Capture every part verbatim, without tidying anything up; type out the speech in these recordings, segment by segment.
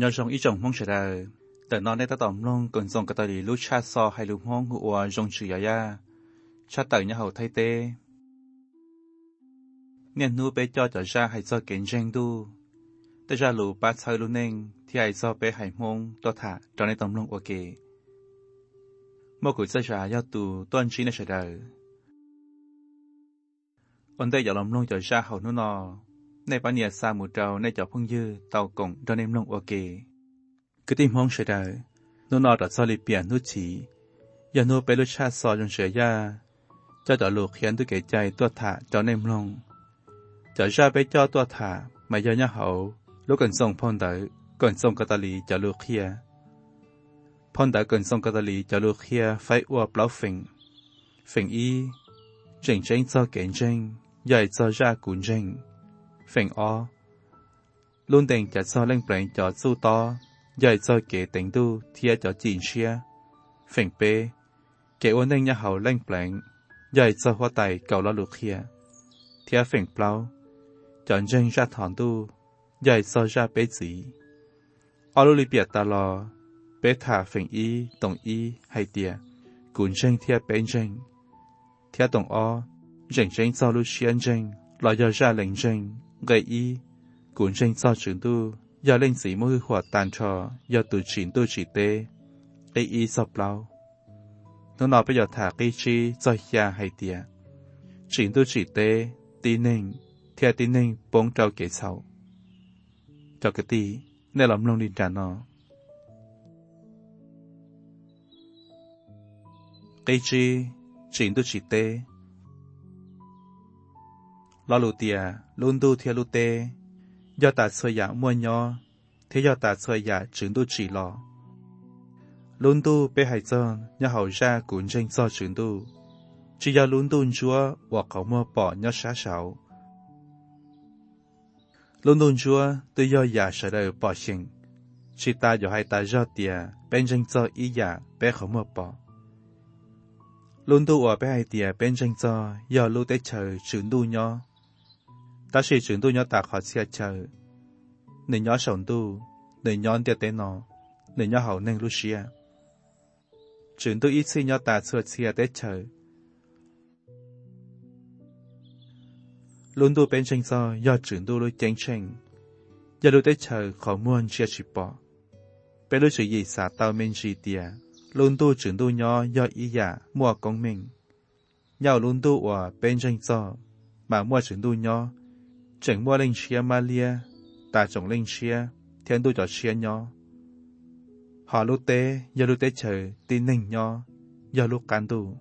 nhớ trong ý chồng mong sẽ đờiแต่นอนในตะต่อมลงก่อนส่งกระต่ายลูกชาซอให้ลูกห้องหัวจงชื่อยายาชาเต่ยเนี่ยเขาไทยเต้เนี่ยนู้ไปจอจะชาให้ซอเก่งเจงดูแต่ชาลูป้าเชยลูกเน่งที่ให้ซอไปให้มงตัวถาจอในตอมลงโอเคเมื่อกุศลชายาตูต้นชี้ในเฉดายอันได้อย่าล้อมลงจะชาเขาโนนอในปัญญาสามุเจ้าในเจ้าพึ่งยืดเต่ากงจอในลงโอเคcứ tìm mong sẽ đời, nó nọ đã cho lịch biển nút chỉ, giờ nóไปรสชาติซอยจนเสียยาเจ้าต่อลูกเขียนด้วยเกใจตัวถาเจ้าเนมลงเจ้าชาไปเจ้าตัวถาไม่ยอเนี่ยเขาลูกกันส่งพอนเต๋อก่อนส่งกาตาลีเจ้าลูกเขียพอนเต๋อก่อนส่งกาตาลีเจ้าลูกเขียไฟอ้วเปล่าฝิ่งฝิ่งอีเจ๋งเจ๋งเจ้าเก่งเจ๋งใหญ่เจ้าจ้ากุนเจ๋งฝิ่งอ้อลุ่นเด่งจะเจ้าเล่งเปล่งเจ้าสู้ต่อgiờ cho kẻ tỉnh tu thia cho chín xia, phèn bê, kẻ ôn nên nhà hậu lanh blank, giờ cho hoa tài cầu lo lục kia, thia phèn plau, chọn chân ra thọn tu, giờ cho ra bế gì, ở lối biệt ta lo, bế thả phèn y, tổng y hay tia, cuốn chân thia bế chân, thia tổng o, chân chân cho lối xuyên chân, lo giờ ra lệnh chân, gây y, cuốn chân cho trường tu. giờ lên sĩ mỗi hoạt tàn trò giờ tụi chín tụi chỉ tê ai y sập lâu nó nói bây giờ thả cái chi cho nhà hay tiệt chín tụi chỉ tê tí ninh theo tí ninh bốn trâu kể sau cho cái tí nên làm lông đi trả nó cái chi chín tụi chỉ tê lo lù tiệt luôn tu theo lù tê do ta xoay giả mua nhỏ, thế do ta xoay giả chứng tu chỉ lò. Luôn tu bé hải dân, nhà hậu ra cũng tranh do chứng tu. Chỉ do luôn tu chúa, hoặc khẩu mua bỏ nhỏ xá xảo. Luôn tu chúa, tôi do giả sở đời bỏ sinh. Chỉ ta do hai ta do tìa, bên tranh do ý giả, bé khẩu mua bỏ. Luôn tu ở bé hai tìa, bên tranh do, do lưu tế chờ chứng tu nhỏ. Ta chỉ chứng tu nhỏ ta khó xe chờ. Người nhỏ sống tu, người nhỏ tiêu tế nó, người nhỏ hậu nên lúc xia. Chứng tu ít khi nhỏ ta xua xe tế chờ. Luôn tu bên tranh do, do chứng tu lúc chênh tranh. Do lúc tế chờ khó muôn chia chỉ bỏ. Bên lúc chỉ gì xả tao mình gì tìa. Luôn tu chứng tu nhỏ do ý giả mua công mình. Nhau luôn tu ở bên tranh do, mà mua chứng tu nhỏ. Chẳng mua linh chia Malia, ta trồng linh chia, thiên tu cho chia nhỏ. Họ lúc tế, do lúc tế chờ, tin ninh nhỏ, do lúc cán tu.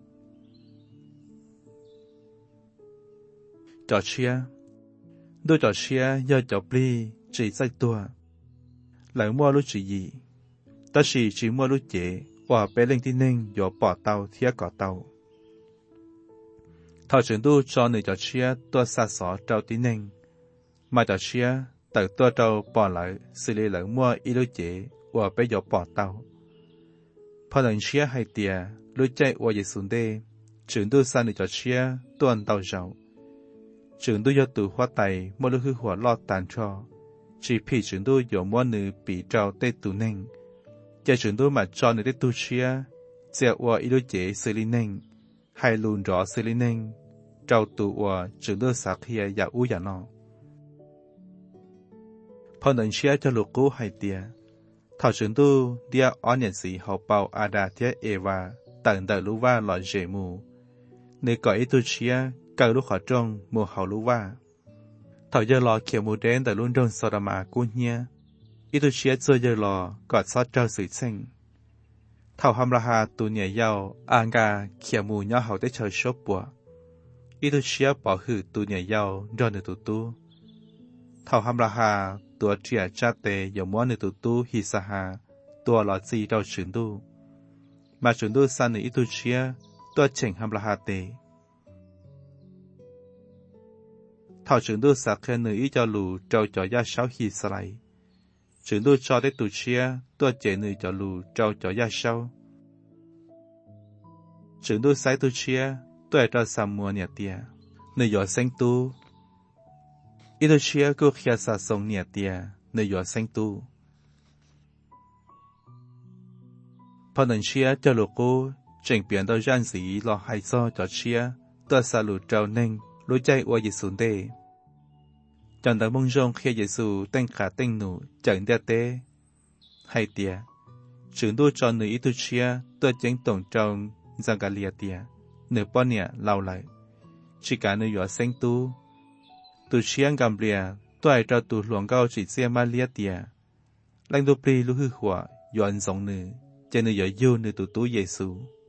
Cho chia, đôi cho chia, do cho pli, chỉ sách tua. Lại mua lúc chỉ gì, ta chỉ chỉ mua lúc chế, và bé linh tin ninh, do bỏ tàu, thia cỏ tàu. Thảo trưởng tu cho người cho chia, tua xa xó trao tin ninh. Mà cho chia, từ tua trâu bỏ lại, xử lý lại mua ý lưu chế, và bây giờ bỏ tàu. Phá lần chia hay tìa, lưu chạy và dễ xuống đê, trưởng tu xa nữ cho chia, tuần tàu rau. Trưởng tu do tù hoa tay, mua lưu hư hỏa lo tàn cho. Chỉ phí trưởng tu do mua nữ bị trao tê tù nênh. Chạy trưởng tu mà cho nữ tê tù chia, dẹo và ý lưu chế xử lý nênh, hay lùn rõ xử lý nênh, trao tù và trưởng tu xa khía giả ú giả nọ. Phá lần chia cho lục cú hay tìa. Thảo trưởng tu đĩa ổn nhận sĩ hậu bào Ada thiết Eva tận đời lũ va lọ dễ mù. Nếu có ý tu chia, cầu lúc họ trông mù hậu lũ va. Thảo giờ lọ kiểu mù đến tại luôn trong Sodoma cú nhé. Ý tu chia cho giờ lọ gọt xót trao sự sinh. Thảo hàm ra hà tu nhẹ yào an gà kiểu mù nhỏ hậu tế chờ shop bùa. Ý tu chia bỏ hư tu nhẹ yào do nữ tu tu. Thảo hàm ra hàตัวเจียจัดเตยมว่าในตัวตู้ฮิสหาตัวหลอดซีเราฉืนดูมาฉืนดูสันในอิตุเชียตัวเฉิงฮัมลาฮาเตถ้าฉืนดูสักแค่หนึ่งอิจาลูเจ้าจ่อยาเช้าฮิสไลฉืนดูจอได้ตุเชียตัวเจหนึ่งจาลูเจ้าจ่อยาเช้าฉืนดูไซตุเชียตัวเจ้าสามมัวเนี่ยเตียในหยอดเซ็งตูอิตุเชียก็เขียสะสงเนี่ยเตียในหยอดเซ็งตูพอหนึ่งเชียจะลูกกูเจิงเปลี่ยนตัวยันสีรอไฮโซจอเชียตัวสาลุเจ้าเน่งรู้ใจอวยเยซูเดจนแต่มุ่งจงเคียเยซูเต้งขาเต้งหนูจังเดียเต้ให้เตียจึงดูจอนหนูอิตุเชียตัวเจงตงจงจังกาเลียเตียเนื้อป้อนเนี่ยเล่าไหลชิการเนื้อหยอเซ็งตูตูเชียงกำเลียตัวไอเจ้าตูหลวงเก้าจีเสียมาเลียเตียแรงดูปรีลูกหือหัวย้อนสองเนื้อเจเนื้อหยอยูเนื้อตูตูเยซู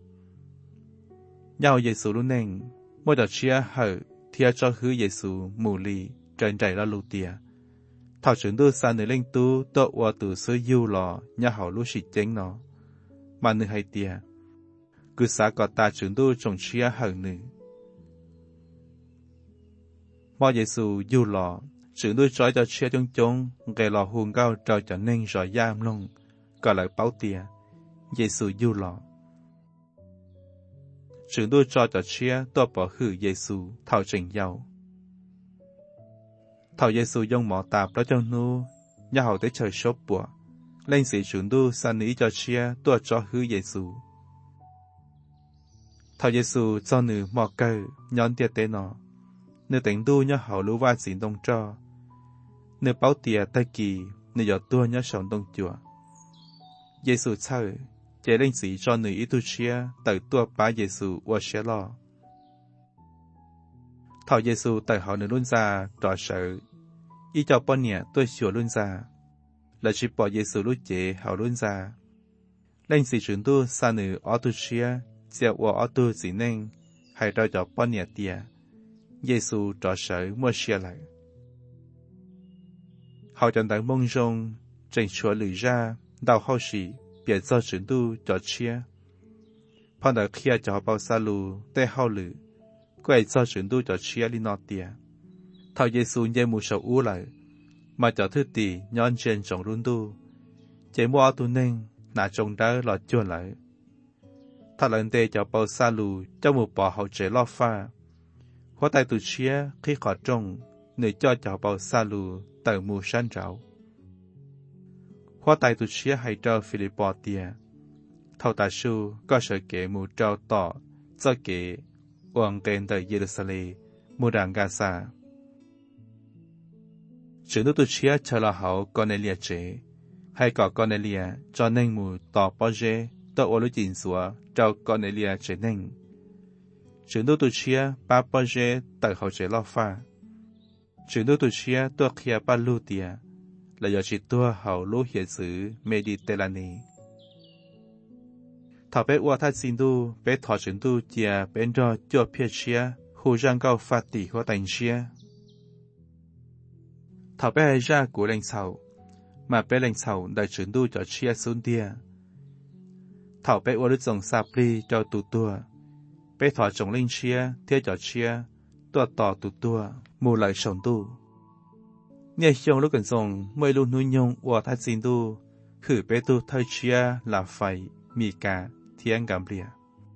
ยาวเยซูรู้เน่งเมื่อดเชียเหอเทียจอหือเยซูมูลีใจใจละลูเตียถ้าจึงดูสานเนื้อเล่งตูตัววัวตูซื้อยูหล่อย่าเขารู้สิเจงเนาะมาเนื้อให้เตียกุศลกอตาจึงดูจงเชียเหอเนื้อมอเยซูยูหล่อจึงดูจอยจะเชียจงจงแกหล่อหุงเก้าจอยจะเน่งจอยย่ามลงก็เลยเป้าเตียเยซูยูหล่อจึงดูจอยจะเชียตัวปอหือเยซูเท่าจึงเยาเท่าเยซูยงหมอตาพระเจ้านูย่าเขาได้เฉยชบปัวเล่นสีจึงดูสันนี้จะเชียตัวจอหือเยซูเท่าเยซูเจ้าหนือหมอเกอย้อนเตียเตนอเนื้อแต่งดูย่าเขารู้ว่าสินตรงจอเนื้อเป้าเตียตะกีเนื้อหยอดตัวย่าสองตรงจัวเยซูเช่าเจเล่งสีจอหนืออิตุเชียแต่ตัวป้าเยซูว่าเชียลอเท่าเยซูแต่เขาในรุ่นซาต่อเสืออีเจ้าป้อนเนี่ยตัวชัวรุ่นซาและชิปปอเยซูรุ่นเจเขารุ่นซาเล่งสีจุนดูซาหนือออตุเชียเจียว่าออตุสีเน่งให้เราจะป้อนเนี่ยเตียเยซูต่อเสือมั่วเชียไหลเขาจันดังมงจงเจิงชัวหรือจ้าดาวเข้าสีเปลี่ยนเจ้าจุนดูจอเชียพอเด็กเคียจะเป่าซาลูได้เข้าหรือก็ไอเจ้าจุนดูจอเชียลินอเตียเท่าเยซูเยมูชาอูไหลมาจอทึตีย้อนเชนจงรุนดูเจมัวตุเน่งนาจงได้หลอดจวนไหลถ้าหลังเตจะเป่าซาลูเจ้าหมูป่อเขาเจลอฟ้าหัวใจตุเชียขี้ขอจงเหนื่อยจ้อจะเป่าซาลูเต่ามูชันเจ้าหัวใจตุเชียให้เจ้าฟิลิปปอเตียเท่าตาชูก็เฉยเก๋มูเจ้าต่อเจ้าเก๋วงเกนเตเยรูซาเล็มมูดังกาซาจึงดูตุเชียเชลาเขาก็ในเลียเจให้ก่อก็ในเลียจอเน่งมูต่อปอเจตัวอลุจินสัวเจ้าก็ในเลียเจเน่งจึงดูตุเชียป้าปอเจเต่เขาเจลอฟ้าจึงดูตุเชียตัวเคียป้าลูเตียและยอชิตัวเขาลูเหียสือเมดิเตอร์เรเนีถ้าเป็นว่าถ้าสินดูเป็นถอดจึงดูเจียเป็นรอจ่อเพียเชียหูจังเก้าฟาติหัวตังเชียถ้าเป็นให้จ้ากูเล่งเฉามาเป็นเล่งเฉาได้จึงดูจ่อเชียสุนเดียถ้าเป็นว่ารู้จงซาปรีจ่อตุตัวไปถอดจงเล่งเชียเทียจ่อเชียตัวต่อตุตัวมูไหลชงดูเนี่ยชงลูกกันทรงไม่รู้นุ่ยงว่าถ้าสินดูคือไปดูเธอเชียลาไฟมีกาเทียงกำเรีย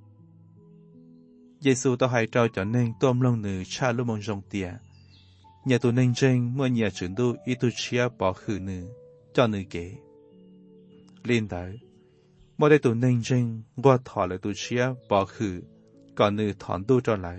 เยซูต่อให้เจ้าจะเน่งต้มลงหนึ่งชาลุมงจงเตียเนี่ยตัวเน่งเจงเมื่อเนี่ยจึงดูอีตุเชียปอคือหนึ่งเจ้าหนึ่งเก๋ลินเตอร์เมื่อได้ตัวเน่งเจงว่าถอดเลยตัวเชียปอคือก่อนหนึ่งถอนดูเจ้าไหล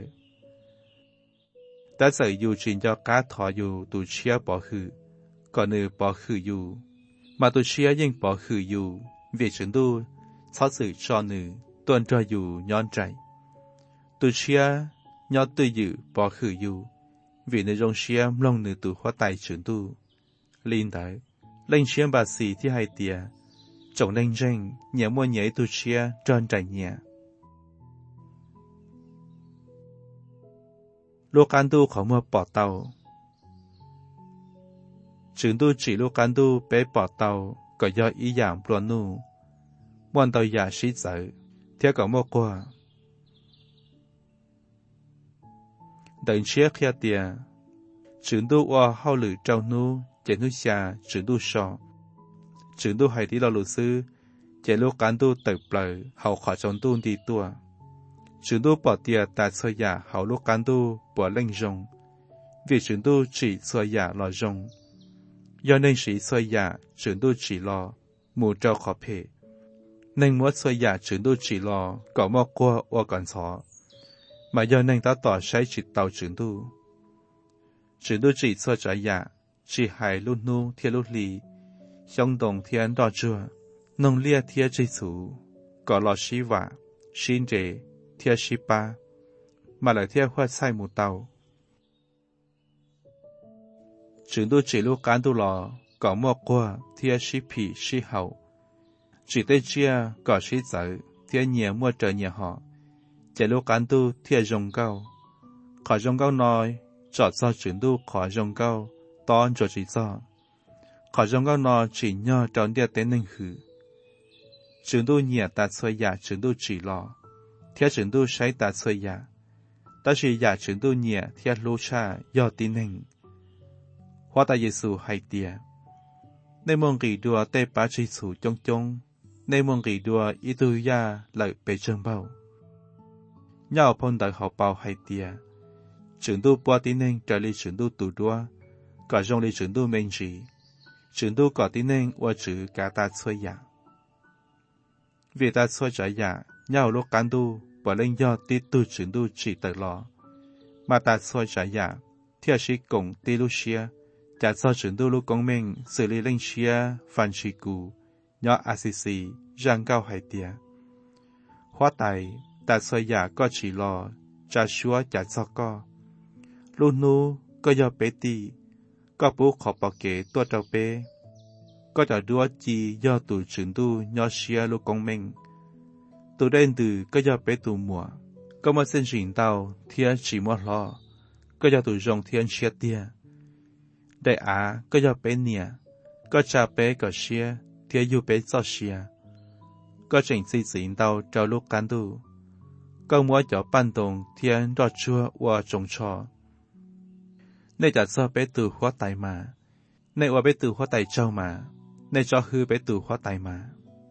แต่ใส่อยู่จินจะการถออยู่ตัวเชียปอคือก่อนหนึ่งปอคืออยู่มาตัวเชียยิ่งปอคืออยู่เวียจึงดูชอบสื่อจอหนึ่งตัวจะอยู่ย้อนใจตัวเชียย้อนตัวอยู่ปอคืออยู่vìในรงเชียมลงหนึ่งตัวหัวใจจึงดูลินได้เล่นเชียมบาสีที่ให้เตียจงเล่นเร่งเหนียวมัวเหนียวตัวเชียจอนใจเนี่ยโลกันดูของมัวปอดเตาจึงดูจีโลกันดูเป๊ะปอดเตาก็ย่ออีอย่างปลวนนูมวนเตาอยาชิเจอเทียกับมัวกว่า等切开点，程度我好了招怒，见怒下程度少，程度还得了老师，见路感度得不了，好夸张度的多，程度不点大错呀，好路感度不能用，为程度只错呀了用，要能是错呀，程度只了，木照可配， nên muốn xoay giả trường đu chỉ lò có mò qua qua còn xó mà giờ nên ta tỏ sai chỉ tàu trường đu trường đu chỉ xoay trái giả chỉ hai lúc nu thiên lúc lì trong đồng thiên đỏ chua nông lia thiên chỉ chủ có lò xí vả xin rể thiên xí ba mà lại thiên hoa sai một tàu trường đu chỉ lúc cán đu lò có mò qua thiên xí phì xí hậu chỉ tên chia có sĩ tử thiên nhiều mua trợ nhiều họ chạy lúc cán tu thiên rồng cao khỏi rồng cao nói chọn cho chuyển tu khỏi rồng cao to cho chỉ cho khỏi rồng cao nói chỉ nhờ tròn địa tên nên hử chuyển tu nhiều ta xoay giả chuyển tu chỉ lò thiên chuyển tu sai ta xoay giả ta chỉ giả chuyển tu nhiều thiên lô cha do tin nên hóa ta Giêsu hay tiệt nên mong kỳ đùa tê bá chỉ chủ trong trong nên mong kỳ đùa ý tu ya lại bị trơn bao nhau phong đại học bao hay tiệt trường tu qua tin nên trở lại trường tu tụ đùa cả trong lại trường tu mình chỉ trường tu cả tin nên qua chữ cả ta xoay ya vì ta xoay trái ya nhau lúc cán tu bỏ lên do tí tu trường tu chỉ tự lo mà ta xoay trái ya theo sĩ cùng tí lu xia trả cho trường tu lúc công minh xử lý linh xia phản sĩ cụ nhỏ a xê xê răng cao hay tiệt hóa tài ta xoay ya có chỉ lo trả xua trả cho co lu nu có do bé tì có bố khó bảo kế tua trâu bé có trả đua chi do tụ trường tu nhỏ xia lúc công minh tụ đen từ có do bé tụ mùa có mà xin rình tàu thiên chỉ mua lo có do tụ rong thiên xia tia đại á có do bé nia có cha bé có xia thiên yêu bé cho xia có trình xây dựng tàu trao lúc cán tu có mua cho ban đồng thiên đo chua và trồng trò nên trả cho bé từ hóa tài mà nên và bé từ hóa tài trâu mà nên cho hư bé từ hóa tài mà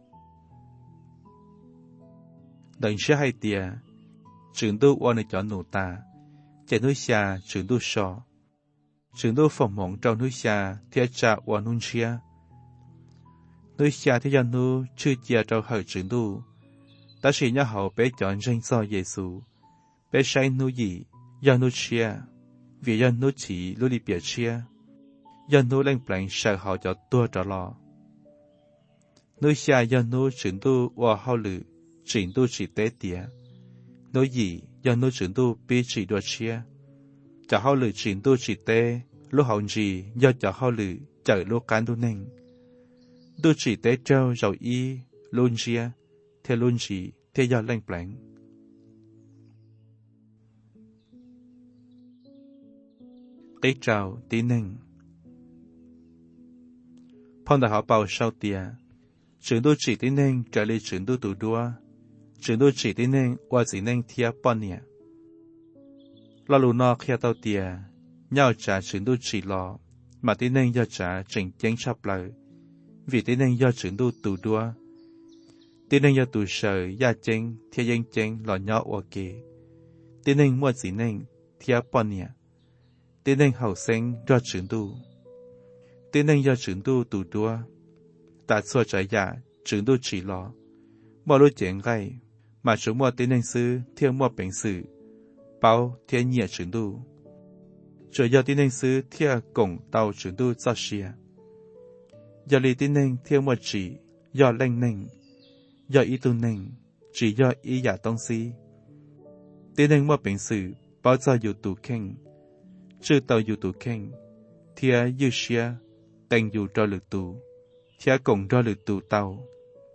đừng sẽ hay tiệt trường tu và nên cho nụ ta chạy núi xa trường tu sò trường tu phòng mộng trong núi xa thiên trả và nôn chia núi xa thiên dân nu chưa chia trong hậu trường tu ta chỉ nhớ hậu bé chọn danh do Giêsu bé sai nu gì do nu chia vì do nu chỉ lưu đi biểu chia do nu lên plan sợ họ cho tua trở lo núi xa do nu trường tu và hậu lử trường tu chỉ tế tiệt núi gì do nu trường tu bị chỉ đua chia cho hậu lử trường tu chỉ tế lúc hậu gì do cho hậu lử chờ lúc cán tu nên tu chỉ tế trâu rồi y luôn chia theo luôn gì theo do lên plan cái trào tí nên phong đại họ bảo sau tiệt trường tu chỉ tí nên trở lại trường tu tụ đua trường tu chỉ tí nên qua chỉ nên theo bọn nhẹ lo lù nọ khi tao tiệt nhau trả trường tu chỉ lo mà tí nên do trả trình chén sắp lại vì tí nên do trường tu tụ đua tí nên do tụ sở gia chén theo dân chén lo nhỏ ở kề tí nên mua chỉ nên theo bọn nhẹ tí nên hậu sinh do trường tu tí nên do trường tu tụ đua ta xua trái giả trường tu chỉ lo mua lúa chén gai mà chúng mua tí nên sư theo mua bệnh sự bao theo nhẹ trường tu rồi do tí nên sư theo cổng tàu trường tu cho xia do lý tí nên theo mua chỉ do lanh nên do ý tu nên chỉ do ý giả tông si tí nên mua bệnh sự bao giờอยู่tụ khen chư tàuอยู่tụ khen theo như xia tênอยู่cho lực tụ theo cổng cho lực tụ tàu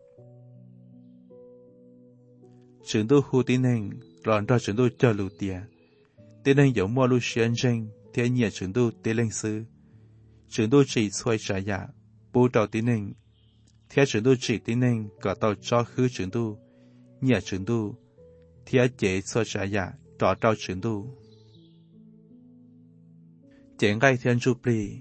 trường tu hu tí nên lòn cho trường tu cho lực tiệt tí nên giống mua lu xuyên danh theo nhẹ trường tu tí lên sư trường tu chỉ xoay trả giả bố trò tí nên theo trường tu chỉ tí nên cả tàu cho hư trường tu nhẹ trường tu theo chế xoay trả giả trò trao trường tu chén gai thiên chu pli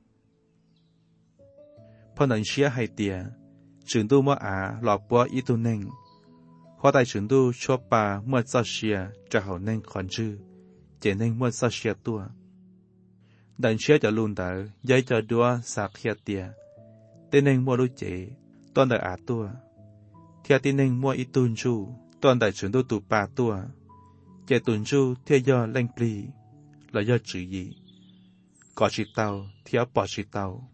phong nền xía hay tiệt trường tu mua á lọ búa ý tu nên hóa đại trường tu cho bà mua sao xía cho hậu nên còn chư chỉ nên mua sao xía tua đàn xía cho luôn đỡ giấy cho đua sạc khía tiệt tên nên mua lúa chế toàn đỡ á tua theo tin nên mua ít tuần chu toàn đại trưởng đô tụ ba tua chạy tuần chu theo do lanh pli là do chữ gì có chỉ tàu theo bỏ chỉ tàu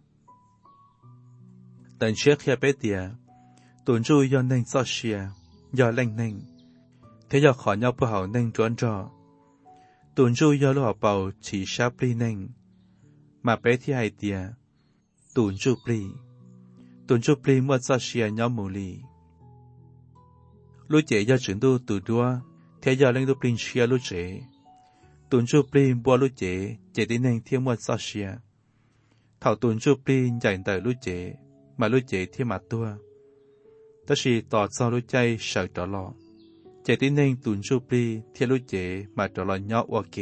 tận trước khi bé tiệt tuần chu do nên so xia do lanh nên thế do khỏi nhau bữa hậu nên trốn trò tuần chu do lúa bầu chỉ sa pli nên mà bé thì hai tiệt tuần chu pli tuần chu pli mua so xia nhau mù lì lúa chế do trưởng đô từ đua thế do lên đô pin xia lúa chế tuần chu pin bua lúa chế chế đến nên thiên mua so xia thảo tuần chu pin dành tới lúa chế mà lúa chế thiên mặt tua tất是tỏ sau lúa chay sợ trở lọ chế đến nên tuần chu pin thiên lúa chế mà trở lọ nhỏ ok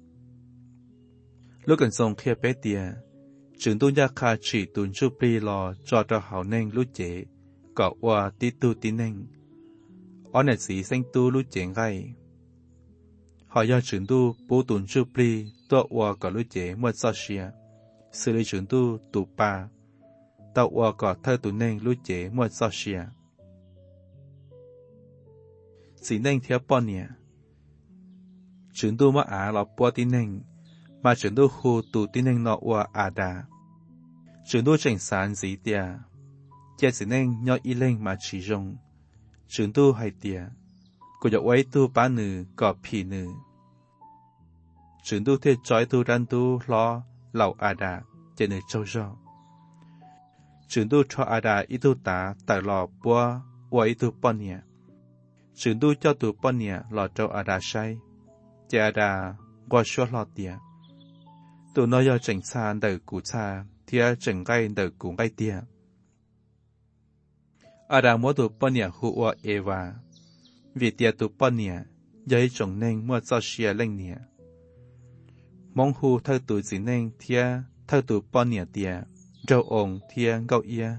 lúa cần sông kia bé tia trưởng đô gia khai chỉ tuần chu pin lò cho cho hậu nên lúa chế có qua tí tu tí nên ở nơi sĩ sinh tu lúa chế ngay họ do trưởng tu bố tuần chu pli tọa qua cả lúa chế mua so xia xử lý trưởng tu tụ ba tọa qua cả thơ tụ nên lúa chế mua so xia sĩ nên theo bọn nhỉ trưởng tu mà á là bỏ tí nên mà trưởng tu khu tụ tí nên nọ qua á đà trưởng tu chẳng sản gì tia chế sĩ nên nhỏ y lên mà chỉ dùng trưởng tu hay tia cô dọc ấy tu ba nữ có phi nữ trưởng tu thế trói tu ran tu lo lẩu à đà chế nữ châu rò trưởng tu cho à đà ít tu tá tại lò bua và ít tu bọn nhẹ trưởng tu cho tu bọn nhẹ lò châu à đà say chế à đà qua số lò tia tu nói do chỉnh xa đời cũ xa thia chỉnh gây đời cũ gây tia à đà mỗi tu bọn nhẹ hụ và Eva vì tia tu bọn nhẹ giấy trồng nên mua cho xia lên nhẹ mong hu thơ tu chỉ nên thia thơ tu bọn nhẹ tia rau ong thia gạo ia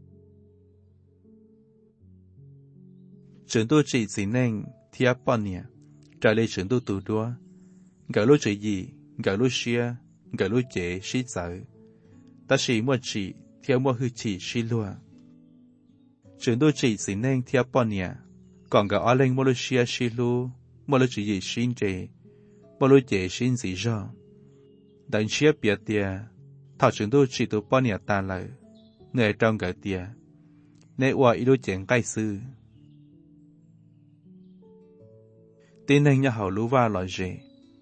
trưởng tu chỉ chỉ nên thia bọn nhẹ trả lời trưởng tu tu đua gạo lúa chỉ gì gạo lúa xia gạo lúa chế xí dở ta chỉ mua chỉ theo mua hư chỉ xí lúa trưởng tu chỉ chỉ nên thia bọn nhẹ còn gạo ở lên Malaysia xí lu Malaysia gì xin chế Malaysia xin gì rõ đánh chia biệt tia thảo trưởng tu chỉ tu bao nhiêu ta lợi người trong gạo tia nên qua ít đôi chuyện cay sư tin nên nhà hậu lú va loại gì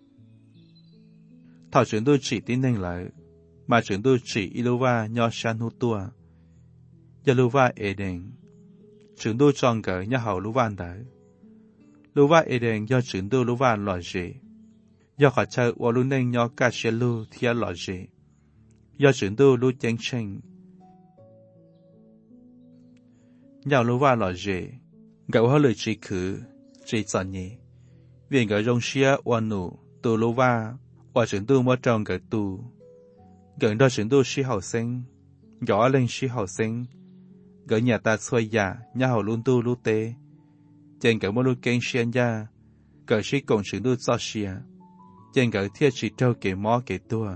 thảo trưởng tu chỉ tin nên lợi mà trưởng tu chỉ ít lú va nhỏ san hú tua giờ lú va ế đền trưởng tu chọn gạo nhà hậu lú van đỡ lú va ế đền do trưởng tu lú va loại gì do họ chơi qua lú nên nhỏ cả xe lú theo loại gì do trưởng tu lú chén chênh nhau lú va loại gì gạo họ lời chỉ khử chỉ chọn nhỉ vì gạo rong xia oan nụ tu lú va và trưởng tu mua trồng gạo tu gần đó trưởng tu sĩ hậu sinh gạo lên sĩ hậu sinh gạo nhà ta xoay già nhà hậu luôn tu lú tê trên gạo mua lú kén xien gia gạo sĩ cộng trưởng tu cho xia trên gạo thiết chỉ trâu kể mó kể tua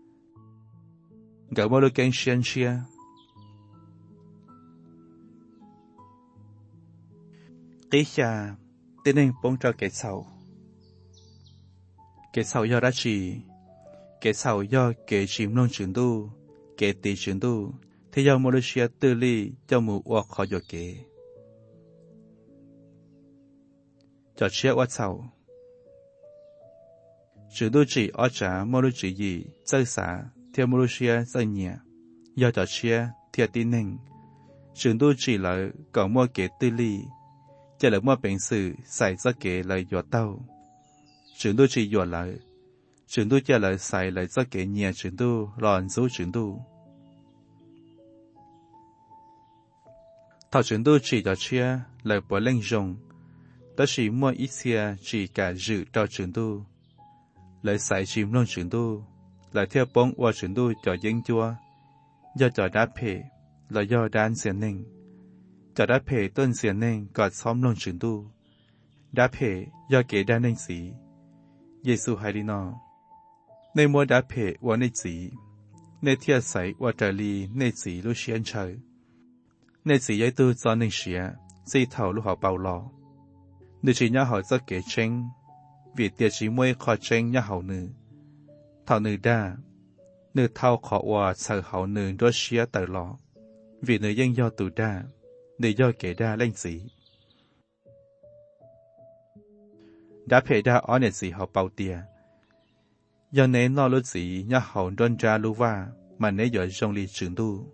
gạo mua lú kén xien xia tí xa tên nên bông cho kẻ sầu kẻ sầu do đã chỉ kẻ sầu do kẻ chìm nông trưởng tu kẻ tỷ trưởng tu thế do Malaysia tư ly cho mù ua khó dọa kẻ cho chia ua sầu trưởng tu chỉ ở trả Malaysia gì chơi xả theo Malaysia chơi nhẹ do cho chia theo tin nên trưởng tu chỉ là còn mua kẻ tư ly cho là mua bệnh sự xài ra kẻ lời dọa tao trưởng tu chỉ dọa lại trưởng tu cho lời xài lời ra kẻ nhẹ trưởng tu lòn số trưởng tu thảo trưởng tu chỉ cho chia lời bỏ lên rồng đó chỉ mua ít xe chỉ cả dự cho trưởng tu lời xài chìm luôn trưởng tu lời theo bóng qua trưởng tu cho dân chua do cho đá phê là do đán xiên ninh cho đá phê tôn xiên ninh gọt xóm luôn trưởng tu đá phê do kẻ đá ninh sĩ Giê-xu hay đi nó nên mua đá phê qua ninh sĩ nên theo sải qua trở lì nên sĩ lúc xiên trời nên sĩ giấy tu cho ninh xìa si thầu lúc họ bao lò nữ chỉ nhớ họ rất kể tranh vì tiệt chỉ môi khó tranh nhớ họ nữ thầu nữ đa nữ thao khó hòa sợ họ nữ đôi xía tờ lò vì nữ dân do tù đa nữ do kể đa lên gì đã phải đa ở nơi gì họ bao tia do nên nó lúc gì nhớ họ đơn ra lưu va mà nếu giờ trong lý trường tu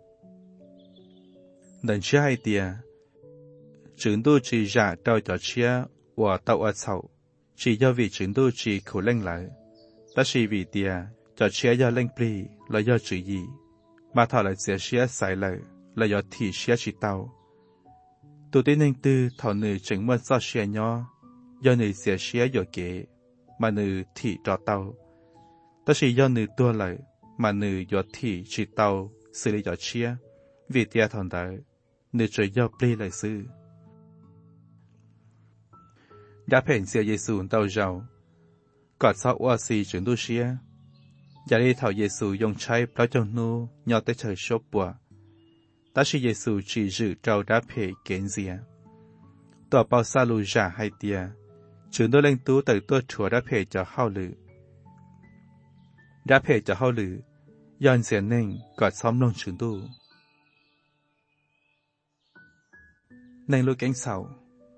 lần chia hai tia trường tu chỉ giả đào cho chia và tạo ở sau chỉ do vì trường tu chỉ khổ lên lại đó là vì tia cho chia do lên pli là do chữ gì mà thọ lại sẽ chia sai lại là do thị chia chỉ tàu tu tiên nên tư thọ nữ chứng mất do chia nhỏ do nữ sẽ chia do kế mà nữ thị trò tàu đó là do nữ tua lại mà nữ do thị chỉ tàu xử lý do chia vì tia thằng đại nữ chỉ do pli lại sư đã phèn xe Giêsu tàu giàu cọt sau oa xì chuyển tu xia giờ đi thảo Giêsu dùng trái bao trong nu nhau tới trời sốt bùa ta sĩ Giêsu chỉ giữ trâu đã phê kiến dìa tòa bao xa lù giả hai tia chuyển tu lên tú từ tua chùa đã phê cho hao lử đã phê cho hao lử dọn diện nên cọt xóm lông chuyển tu nên lưu cánh sầu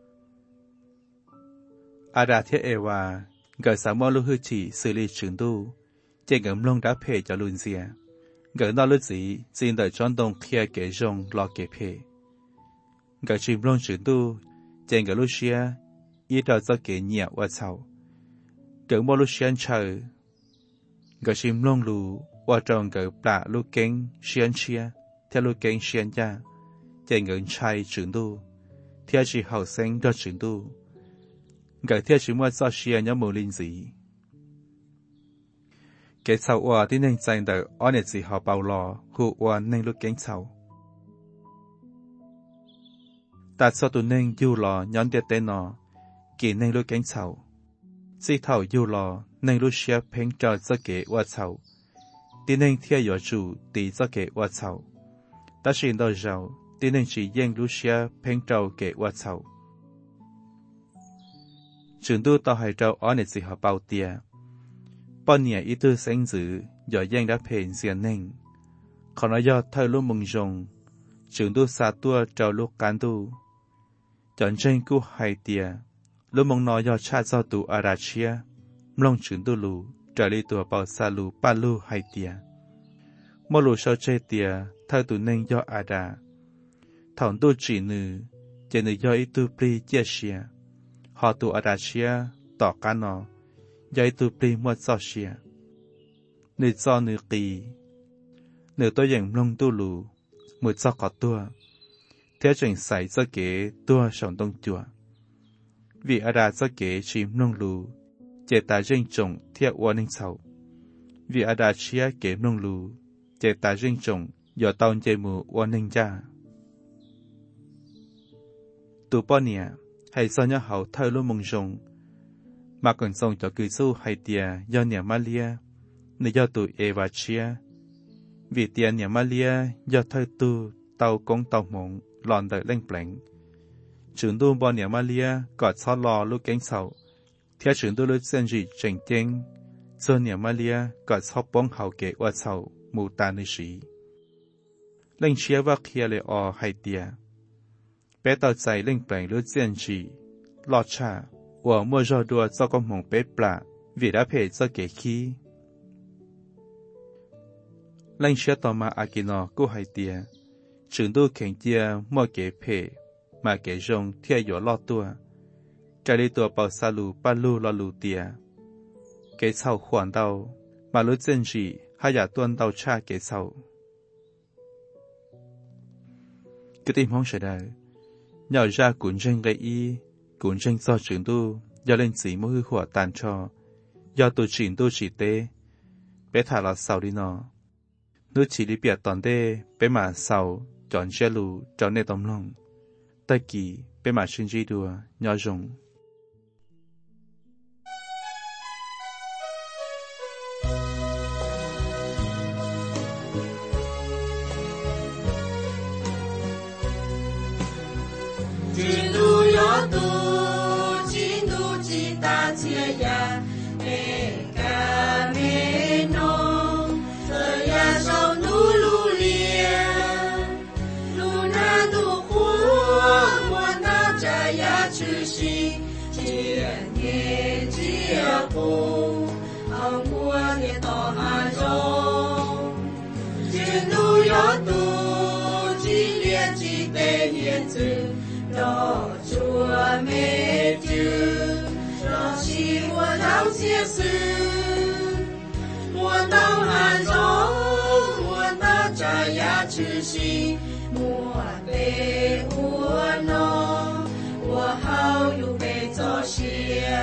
อาดาเทเอวาเกิดสามอลูฮือจีสื่อลีฉึงดูเจงเกิมลงดับเพจลุนเซียเกิดนอลุจีจีนเดจอนตงเคียเกจงรอเกเพเกิดชิมลงฉึงดูเจงเกิดลุเชียอีดอจะเกเนียว่าเฉาเกิดมอลุเชียนเชอเกิดชิมลงลูว่าจงเกิดปลาลูกเก่งเชียนเชียเทลูกเก่งเชียนยาเจงเกิดชัยฉึงดูเทียจีเฮาเซ็งดอฉึงดูcái thiết chỉ mua cho xia nhớ mù linh gì cái sau quaที่nên dành đợi ở nơi gì họ bảo lò hụ qua nên lúc cánh sau ta sau tụi nên du lò nhón địa tên nó kỳ nên lúc cánh sau chỉ thầu du lò nên lúc xia phèn cho cho cái qua sau tí nên thiết yếu chủ tí cho cái qua sau ta xin đôi giàu tí nên chỉ riêng lúc xia phèn cho cái qua sau trường tu tao hay trâu ở nơi gì họ bao tia, bao nhiêu ít tư sinh dữ, giờ dân đã phèn xiên nên, còn nói do thay lúc mừng rồng, trường tu xa tua trâu lúc cán tu, chọn trên cú hay tia, lúc mong nói do cha do tu arachia, mong trường tu lù, trở đi tua bao xa lù ba lù hay tia, mỗi lù sau chơi tia, thay tu nên do ada, thằng tu chỉ nữ, chỉ nữ do ít tu pri chia sẻ. họ tụ ở đà chia tỏ cá nó dây tụ pli mua cho chia nữ cho nữ kỳ nữ tôi dành lông tu lù một cho có tua thế trình xảy cho kế tua sống đông chùa vì ở đà cho kế chìm lông lù chế ta riêng trồng thiết uo ninh sầu vì ở đà chia kế lông lù chế ta riêng trồng giờ tao chế mù uo ninh ra tụ bao nhiêu hay do nhớ hậu thay lúc mong rồng mà còn xong cho cư xu hay tia do nhà Malia nên do tụi Eva chia vì tia nhà Malia do thay tu tàu công tàu mộng lòn đợi lên blank trưởng tu bọn nhà Malia gọt xót lò lúc cánh sầu theo trưởng tu lúc dân dị trình tiếng do nhà Malia gọt xót bóng hậu kể qua sầu mù tà nơi sĩ lên chia vào kia lệ o hay tia bé tàu chạy lên bảng lúc dân chỉ lọt trả và mua rau đua cho con mong bé bả vì đã phải cho kẻ khí lên xe tàu mà Akino cô hay tia trường tu khen tia mua kẻ phê mà kẻ rong theo dõi lọt tua trả đi tua bảo sa lù ba lù lọt lù tia kẻ sau khoản đau mà lúc dân chỉ hai giả tuân đau cha kẻ sau cái tim không sẽ đời nhờ ra cuốn tranh gây y cuốn tranh do trường tu do lên sĩ mỗi hư khỏa tàn cho do tu chỉnh tu chỉ tế bé thả là sầu đi nó nữ chỉ đi biệt toàn đê bé mà sầu chọn che lù chọn nê tóm lòng tay kỳ bé mà xin di đùa nhỏ rồng tỏ hà rong chuyện nu yo tu chỉ liên chỉ tê hiền chữ đó chúa mê chữ đó chỉ mua đau chia sư mua đau hà rong mua đau trái ya chữ si mua bê mua nó mua hao yu bê cho xia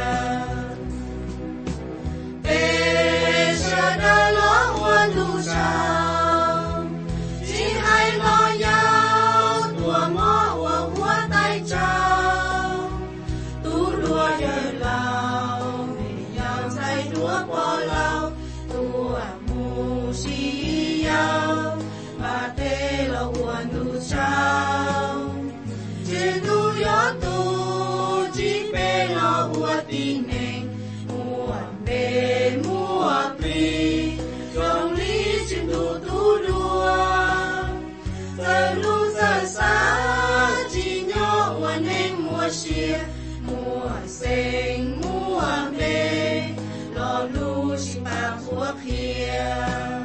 bê sợ đau lo mua lu sao chỉ hay lo nhau tua mò mua mua tay trao tu đua giờ lao vì nhau say đua bỏ lao tua mu si nhau mà tê lo buồn tu sao chỉ tu yo tu chỉ bê lo buồn tin neng mua bê mua pri trong lý chính tu tu đua giờ lu giờ xa chỉ nhỏ buồn neng mua xia mua sen mua bê lo lu chỉ ba phước kia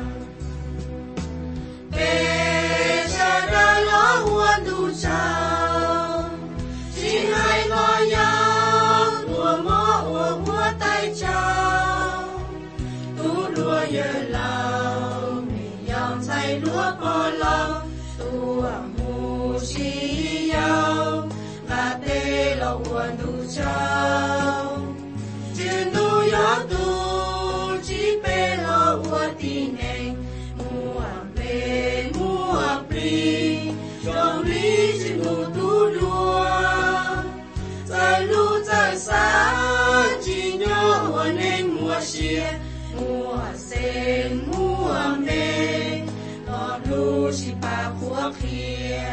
bê giờ đã lo huân tu chào chỉ hai lo nhau mùa mõ mùa mùa tay chào tu đua giờ lao mình yong say lúa bò lao tu mu chi yao và tê lo huân tu chào chỉ nu yo tu chỉ bê lo huân tin neng mua bê mua pri trong lý chính tu tu đua giờ lu giờ xa chỉ nhớ hoa nên mua xia mua sen mua mê lo lu chỉ ba quốc kia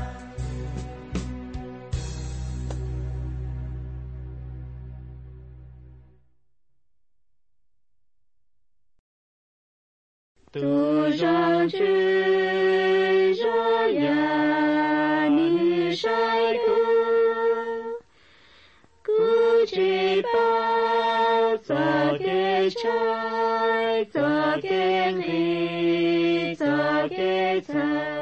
tu rằng chữ ra ya ni sai tu cứ chỉ bao giờ cái trái giờ cái ly giờ cái trái